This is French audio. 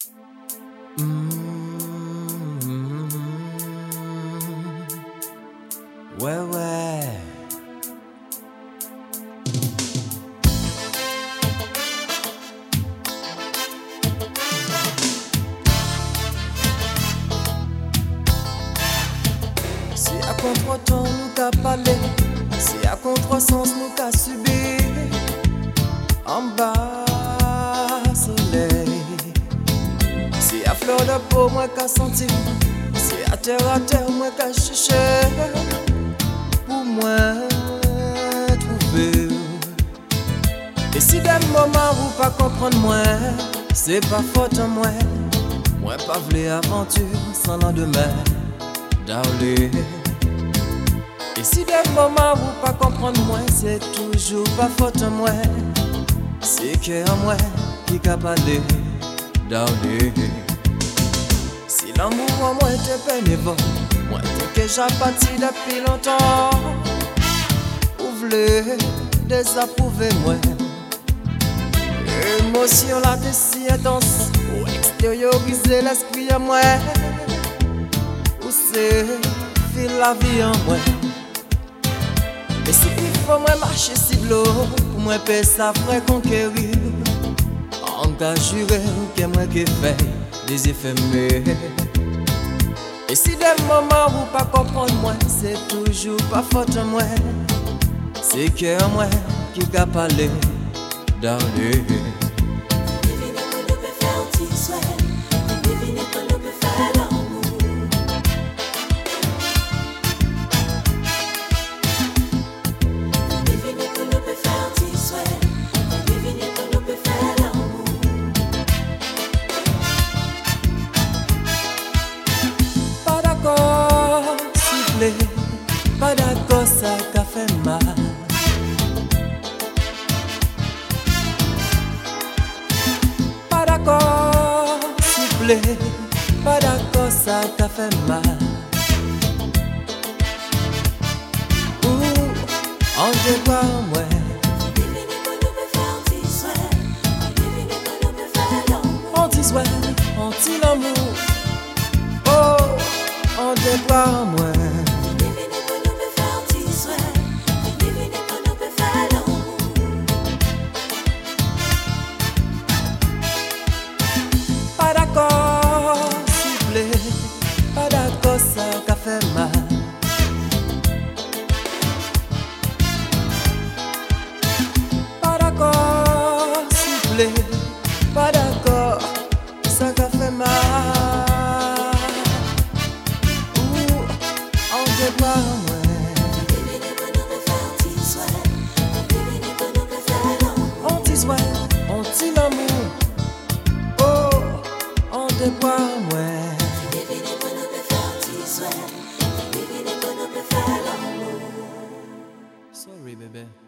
Mm, ouais, ouais. Si à contre-temps nous qu'a parlé, si à contre-sens nous qu'a subi, en bas soleil. Si à fleur de peau moi qu'a senti, si à terre moi qu'a cherché, pour moi trouver. Et si des moments où pas comprendre moi, c'est pas faute en moi. Moi pas v'lé aventure sans lendemain, darling. Et si des moments où pas comprendre moi, c'est toujours pas faute en moi. C'est que en moi qui qu'a parlé, darling. Si l'amour en moi était bénévole, moi t'es que j'ai parti depuis longtemps. Ou v'lez désapprouver moi. L'émotion là t'es si intense, ou extérioriser l'esprit en moi. Ou c'est fil la vie en moi. Et si il faut moi marcher si de l'eau, pour moi paix ça ferait conquérir. Engagé que moi qui fait des éphémères. Et si des moments où pas comprendre moi, c'est toujours pas faute en moi. C'est que en moi qui qu'a parlé, darling. Pas d'accord, ça qu'a fait mal. Pas d'accord, s'il vous plaît. Pas d'accord, ça qu'a fait mal. Ouh, on te voit moi. On dit ouais, on dit l'amour. Oh, on te voit moi. Pas d'accord, s'il vous plaît. Pas d'accord, ça qu'a fait mal. Pas d'accord, s'il vous plaît. Pas d'accord, ça qu'a fait mal. Ouh, on te voit moi. On dit ouais, on dit l'amour. Oh, on te voit moi. Sorry, baby.